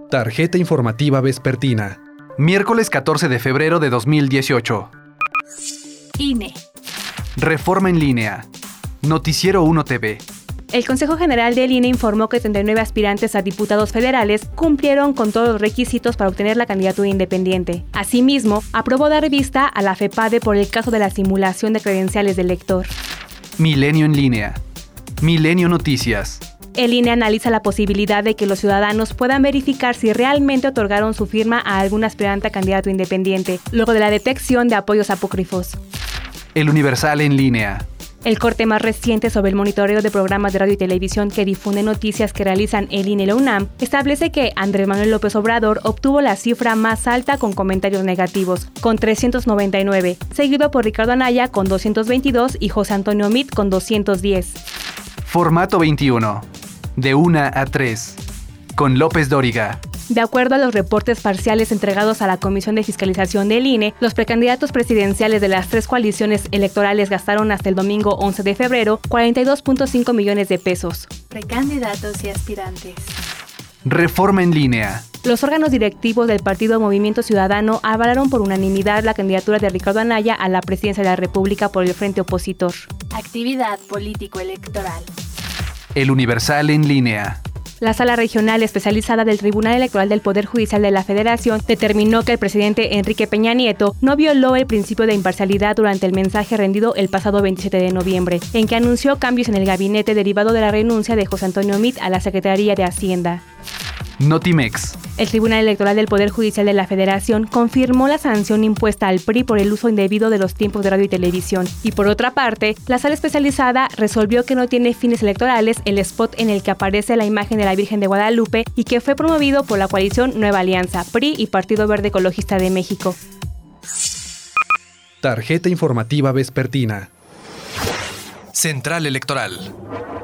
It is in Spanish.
Tarjeta informativa vespertina. Miércoles 14 de febrero de 2018. INE. Reforma en línea. Noticiero 1 TV. El Consejo General del INE informó que 39 aspirantes a diputados federales cumplieron con todos los requisitos para obtener la candidatura independiente. Asimismo, aprobó dar vista a la FEPADE por el caso de la simulación de credenciales del lector. Milenio en línea. Milenio Noticias. El INE analiza la posibilidad de que los ciudadanos puedan verificar si realmente otorgaron su firma a algún aspirante a candidato independiente, luego de la detección de apoyos apócrifos. El Universal en línea. El corte más reciente sobre el monitoreo de programas de radio y televisión que difunden noticias que realizan el INE y la UNAM establece que Andrés Manuel López Obrador obtuvo la cifra más alta con comentarios negativos, con 399, seguido por Ricardo Anaya con 222 y José Antonio Meade con 210. Formato 21. De 1 a 3. Con López Dóriga. De acuerdo a los reportes parciales entregados a la Comisión de Fiscalización del INE, los precandidatos presidenciales de las tres coaliciones electorales gastaron hasta el domingo 11 de febrero 42.5 millones de pesos. Precandidatos y aspirantes. Reforma en línea. Los órganos directivos del partido Movimiento Ciudadano avalaron por unanimidad la candidatura de Ricardo Anaya a la presidencia de la República por el frente opositor. Actividad político-electoral. El Universal en línea. La Sala Regional Especializada del Tribunal Electoral del Poder Judicial de la Federación determinó que el presidente Enrique Peña Nieto no violó el principio de imparcialidad durante el mensaje rendido el pasado 27 de noviembre, en que anunció cambios en el gabinete derivado de la renuncia de José Antonio Meade a la Secretaría de Hacienda. Notimex. El Tribunal Electoral del Poder Judicial de la Federación confirmó la sanción impuesta al PRI por el uso indebido de los tiempos de radio y televisión. Y por otra parte, la Sala Especializada resolvió que no tiene fines electorales el spot en el que aparece la imagen de la Virgen de Guadalupe y que fue promovido por la coalición Nueva Alianza, PRI y Partido Verde Ecologista de México. Tarjeta informativa vespertina. Central Electoral.